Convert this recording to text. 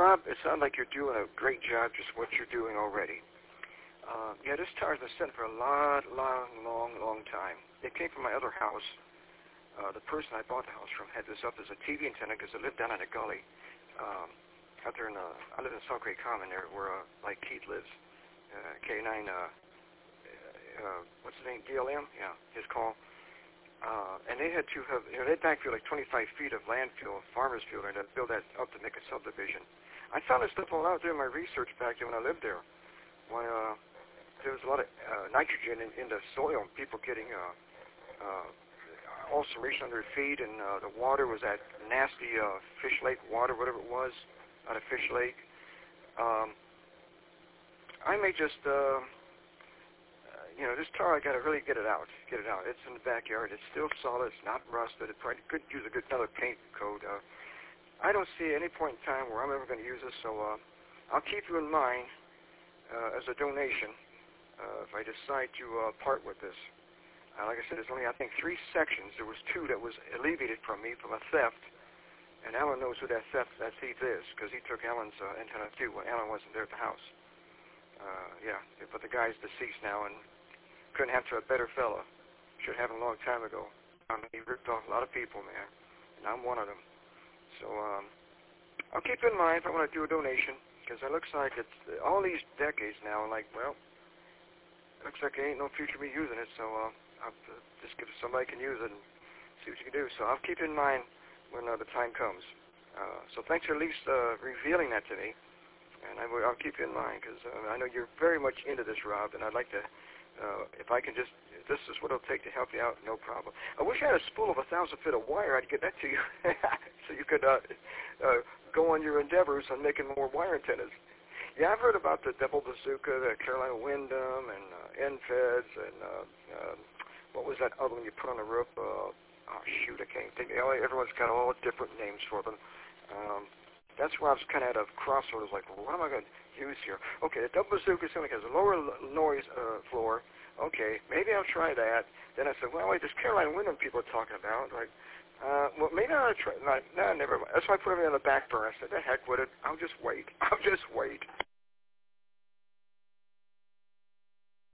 Rob, it sounds like you're doing a great job just what you're doing already. Yeah, this tower's been sitting for a long time. It came from my other house. The person I bought the house from had this up as a TV antenna because it lived down in a gully. Out there I live in Salt Creek Common there where, like Keith lives. K9, what's his name, DLM? Yeah, his call. And they had to have, they backfilled like 25 feet of landfill, farmer's field, and to build that up to make a subdivision. I found this stuff all out there in my research back there when I lived there. When there was a lot of nitrogen in the soil, and people getting ulceration under their feet, and the water was that nasty Fish Lake water, whatever it was, out of Fish Lake. I may just, this tar, I got to really get it out. It's in the backyard. It's still solid. It's not rusted. It probably could use another paint coat. I don't see any point in time where I'm ever going to use this, so I'll keep you in mind as a donation if I decide to part with this. Like I said, there's only, I think, 3 sections. There was 2 that was alleviated from me from a theft, and Alan knows who that thief is because he took Alan's antenna too when Alan wasn't there at the house. But the guy's deceased now and couldn't have to a better fella. Should have him a long time ago. He ripped off a lot of people, man, and I'm one of them. So I'll keep in mind if I want to do a donation because it looks like it's all these decades now. Like, well, it looks like there ain't no future me using it, so I'll just give it to somebody can use it and see what you can do. So I'll keep it in mind when the time comes. So thanks for at least revealing that to me, and I'll keep you in mind because I know you're very much into this, Rob, and I'd like to, if I can just, if this is what it'll take to help you out, no problem. I wish I had a spool of 1,000 feet of wire. I'd get that to you so you could go on your endeavors on making more wire antennas. Yeah, I've heard about the Double Bazooka, the Carolina Wyndham, and NFEDs, and what was that other one you put on the roof? I can't think. Everyone's got all different names for them. That's why I was kind of at a crossroads, like, well, what am I going to use here? Okay, the Double Bazooka has a lower noise floor. Okay, maybe I'll try that. Then I said, well, wait, this Carolina Wyndham people are talking about, like, well, maybe I'll try. No, never mind. That's why I put everything on the back burner. I said, the heck with it. I'll just wait.